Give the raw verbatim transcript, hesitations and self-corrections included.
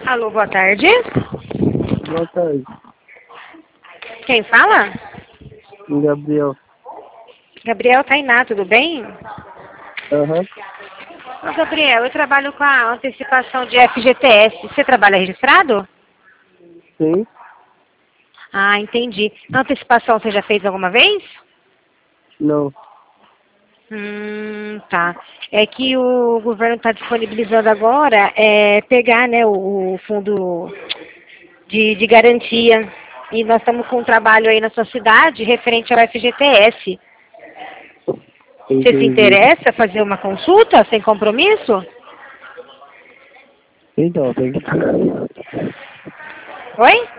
Alô, boa tarde. Boa tarde, Quem fala? Gabriel. Gabriel Tainá, tudo bem? Aham, Ô, Gabriel, eu trabalho com a antecipação de F G T S. Você trabalha registrado? sim, Ah, entendi. A antecipação você já fez alguma vez? não. Hum, tá. É que o governo está disponibilizando agora é, pegar, né, o, o fundo de, de garantia. E nós estamos com um trabalho aí na sua cidade referente ao F G T S. Você se Entendi. interessa fazer uma consulta sem compromisso? Então, tem que... Oi?